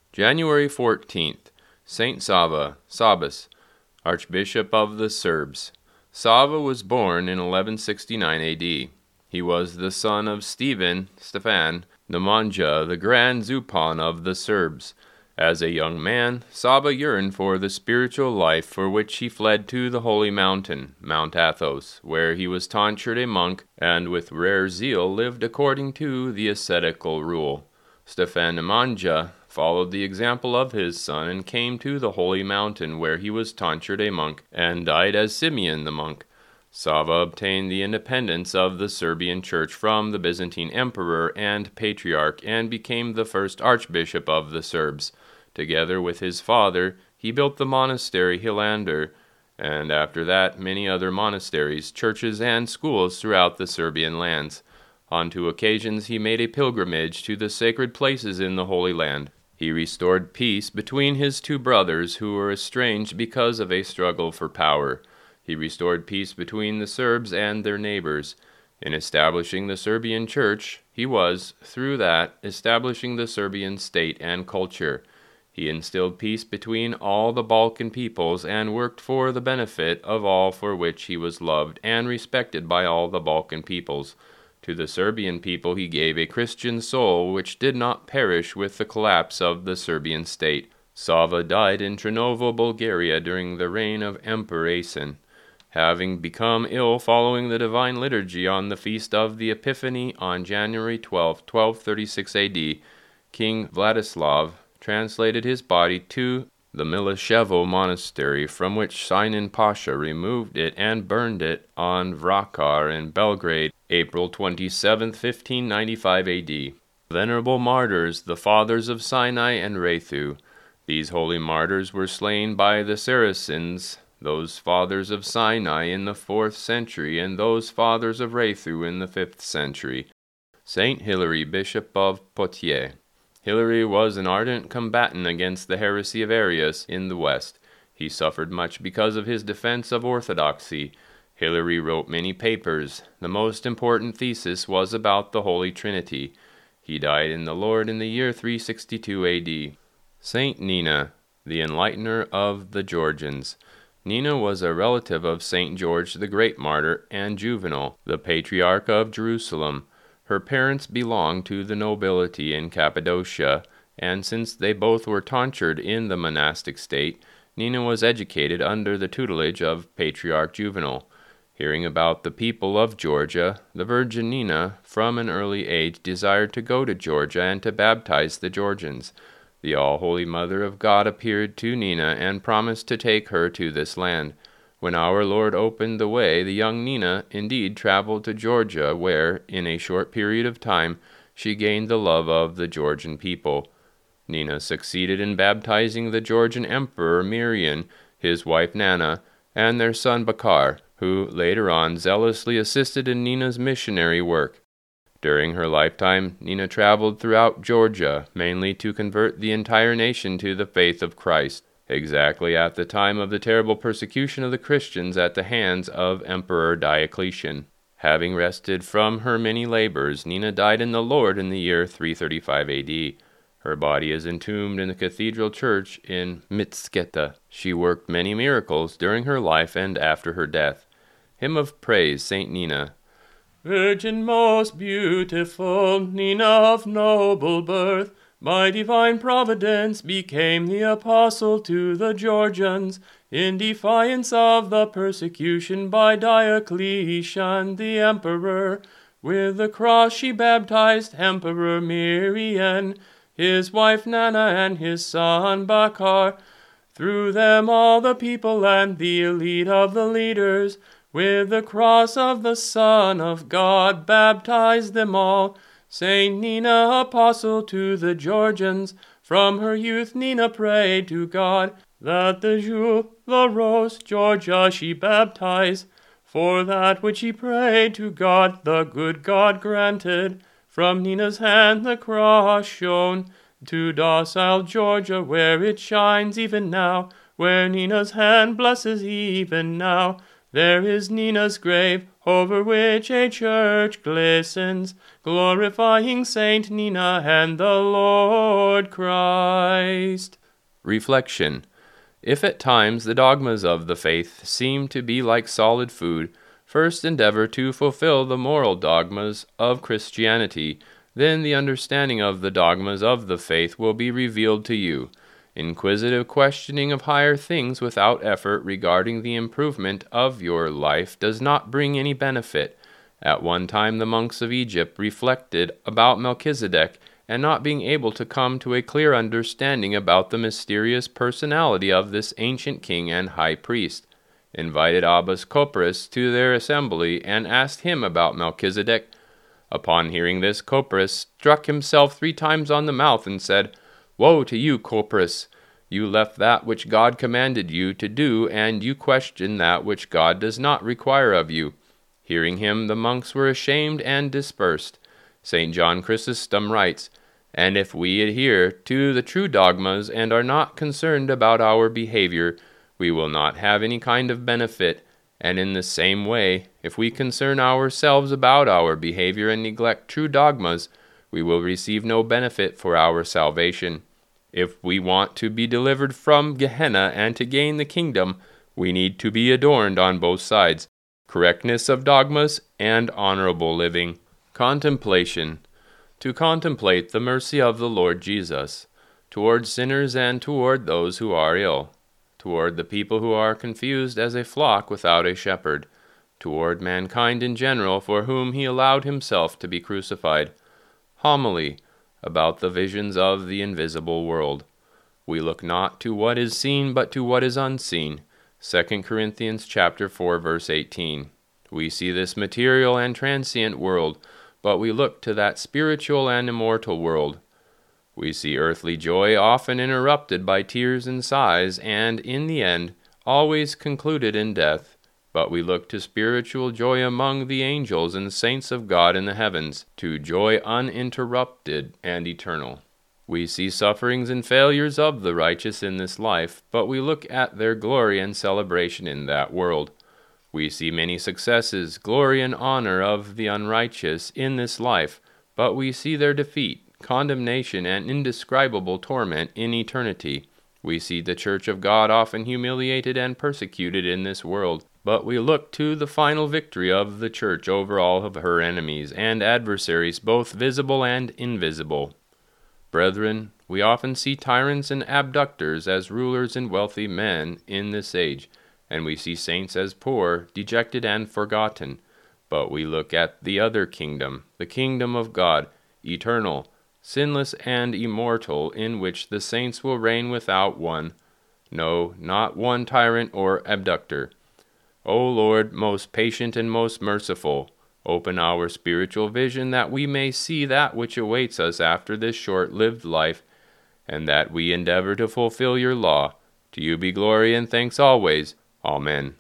January 14th, Saint Sava, Sabas, Archbishop of the Serbs. Sava was born in 1169 A.D. He was the son of Stefan Nemanja, the Grand Zupan of the Serbs. As a young man, Sava yearned for the spiritual life, for which he fled to the holy mountain, Mount Athos, where he was tonsured a monk, and with rare zeal lived according to the ascetical rule. Stefan Nemanja followed the example of his son and came to the holy mountain, where he was tonsured a monk, and died as Simeon the monk. Sava obtained the independence of the Serbian Church from the Byzantine emperor and patriarch, and became the first archbishop of the Serbs. Together with his father, he built the monastery Hilandar, and after that many other monasteries, churches, and schools throughout the Serbian lands. On 2 occasions he made a pilgrimage to the sacred places in the Holy Land. He restored peace between his 2 brothers who were estranged because of a struggle for power. He restored peace between the Serbs and their neighbors. In establishing the Serbian Church, he was, through that, establishing the Serbian state and culture. He instilled peace between all the Balkan peoples and worked for the benefit of all, for which he was loved and respected by all the Balkan peoples. To the Serbian people he gave a Christian soul which did not perish with the collapse of the Serbian state. Sava died in Trnovo, Bulgaria, during the reign of Emperor Asen. Having become ill following the Divine Liturgy on the Feast of the Epiphany on January 12, 1236 A.D., King Vladislav translated his body to the Miloševo monastery, from which Sinan Pasha removed it and burned it on Vrakar in Belgrade, April 27, 1595 A.D. Venerable martyrs, the fathers of Sinai and Rathu. These holy martyrs were slain by the Saracens, those fathers of Sinai in the 4th century, and those fathers of Rathu in the 5th century. Saint Hilary, Bishop of Poitiers. Hilary was an ardent combatant against the heresy of Arius in the West. He suffered much because of his defense of orthodoxy. Hilary wrote many papers. The most important thesis was about the Holy Trinity. He died in the Lord in the year 362 A.D. Saint Nina, the enlightener of the Georgians. Nina was a relative of Saint George the Great Martyr and Juvenal, the Patriarch of Jerusalem. Her parents belonged to the nobility in Cappadocia, and since they both were tonsured in the monastic state, Nina was educated under the tutelage of Patriarch Juvenal. Hearing about the people of Georgia, the Virgin Nina, from an early age, desired to go to Georgia and to baptize the Georgians. The All-Holy Mother of God appeared to Nina and promised to take her to this land. When our Lord opened the way, the young Nina indeed traveled to Georgia, where, in a short period of time, she gained the love of the Georgian people. Nina succeeded in baptizing the Georgian Emperor Mirian, his wife Nana, and their son Bakar, who later on zealously assisted in Nina's missionary work. During her lifetime, Nina traveled throughout Georgia, mainly to convert the entire nation to the faith of Christ. Exactly at the time of the terrible persecution of the Christians at the hands of Emperor Diocletian. Having rested from her many labors, Nina died in the Lord in the year 335 A.D. Her body is entombed in the cathedral church in Mitsketa. She worked many miracles during her life and after her death. Hymn of Praise, Saint Nina. Virgin most beautiful, Nina of noble birth, by divine providence became the apostle to the Georgians, in defiance of the persecution by Diocletian the emperor. With the cross she baptized Emperor Mirian, his wife Nana, and his son Bakar. Through them all the people and the elite of the leaders, with the cross of the Son of God, baptized them all. Saint Nina, apostle to the Georgians, from her youth Nina prayed to God, that the Jewel, the Rose, Georgia she baptize. For that which she prayed to God, the good God granted. From Nina's hand the cross shone to docile Georgia, where it shines even now, where Nina's hand blesses even now There is Nina's grave, over which a church glistens, glorifying Saint Nina and the Lord Christ. Reflection. If at times the dogmas of the faith seem to be like solid food, first endeavor to fulfill the moral dogmas of Christianity. Then the understanding of the dogmas of the faith will be revealed to you. Inquisitive questioning of higher things without effort regarding the improvement of your life does not bring any benefit. At one time the monks of Egypt reflected about Melchizedek, and not being able to come to a clear understanding about the mysterious personality of this ancient king and high priest, invited Abbas Copris to their assembly and asked him about Melchizedek. Upon hearing this, Copris struck himself 3 times on the mouth and said, "Woe to you, Copris! You left that which God commanded you to do, and you question that which God does not require of you." Hearing him, the monks were ashamed and dispersed. St. John Chrysostom writes, "And if we adhere to the true dogmas and are not concerned about our behavior, we will not have any kind of benefit. And in the same way, if we concern ourselves about our behavior and neglect true dogmas, we will receive no benefit for our salvation. If we want to be delivered from Gehenna and to gain the kingdom, we need to be adorned on both sides, correctness of dogmas and honorable living." Contemplation. To contemplate the mercy of the Lord Jesus, toward sinners and toward those who are ill, toward the people who are confused as a flock without a shepherd, toward mankind in general for whom he allowed himself to be crucified. Homily about the visions of the invisible world. We look not to what is seen, but to what is unseen. 2 Corinthians chapter 4, verse 18. We see this material and transient world, but we look to that spiritual and immortal world. We see earthly joy often interrupted by tears and sighs, and, in the end, always concluded in death. But we look to spiritual joy among the angels and saints of God in the heavens, to joy uninterrupted and eternal. We see sufferings and failures of the righteous in this life, but we look at their glory and celebration in that world. We see many successes, glory and honor of the unrighteous in this life, but we see their defeat, condemnation, and indescribable torment in eternity. We see the Church of God often humiliated and persecuted in this world, but we look to the final victory of the Church over all of her enemies and adversaries, both visible and invisible. Brethren, we often see tyrants and abductors as rulers and wealthy men in this age, and we see saints as poor, dejected, and forgotten. But we look at the other kingdom, the kingdom of God, eternal, sinless, and immortal, in which the saints will reign without one, no, not one tyrant or abductor. O Lord, most patient and most merciful, open our spiritual vision that we may see that which awaits us after this short-lived life, and that we endeavor to fulfill your law. To you be glory and thanks always. Amen.